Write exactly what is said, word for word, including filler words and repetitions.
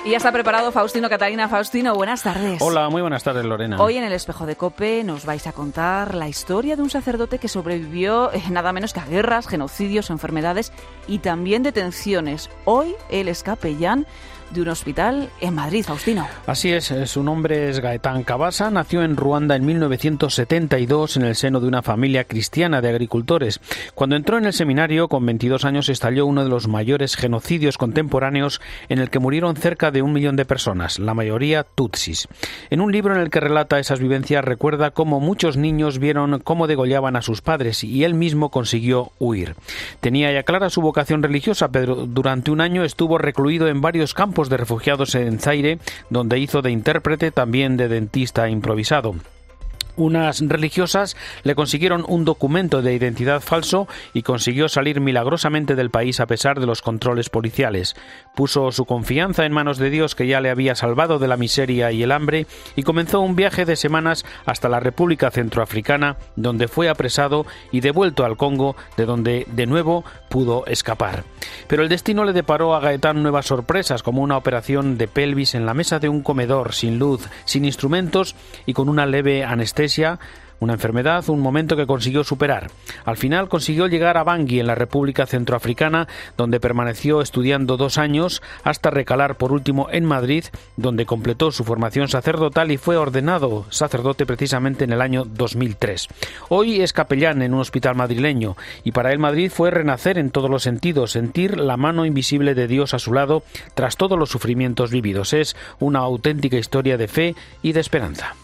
Y ya está preparado Faustino Catalina. Faustino, buenas tardes. Hola, muy buenas tardes, Lorena. Hoy en el Espejo de COPE nos vais a contar la historia de un sacerdote que sobrevivió eh, nada menos que a guerras, genocidios, enfermedades y también detenciones. Hoy él es capellán de un hospital en Madrid, Faustino. Así es, su nombre es Gaetán Cabasa, nació en Ruanda en mil novecientos setenta y dos en el seno de una familia cristiana de agricultores. Cuando entró en el seminario, con veintidós años, estalló uno de los mayores genocidios contemporáneos en el que murieron cerca de un millón de personas, la mayoría tutsis. En un libro en el que relata esas vivencias, recuerda cómo muchos niños vieron cómo degollaban a sus padres y él mismo consiguió huir. Tenía ya clara su vocación religiosa, pero durante un año estuvo recluido en varios campos de refugiados en Zaire, donde hizo de intérprete, también de dentista improvisado. Unas religiosas le consiguieron un documento de identidad falso y consiguió salir milagrosamente del país a pesar de los controles policiales. Puso su confianza en manos de Dios, que ya le había salvado de la miseria y el hambre, y comenzó un viaje de semanas hasta la República Centroafricana, donde fue apresado y devuelto al Congo, de donde de nuevo pudo escapar. Pero el destino le deparó a Gaetán nuevas sorpresas, como una operación de pelvis en la mesa de un comedor, sin luz, sin instrumentos y con una leve anestesia. Una enfermedad, un momento que consiguió superar. Al final consiguió llegar a Bangui, en la República Centroafricana, donde permaneció estudiando dos años hasta recalar por último en Madrid, donde completó su formación sacerdotal y fue ordenado sacerdote precisamente en el año dos mil tres. Hoy es capellán en un hospital madrileño y para él Madrid fue renacer en todos los sentidos, sentir la mano invisible de Dios a su lado tras todos los sufrimientos vividos. Es una auténtica historia de fe y de esperanza.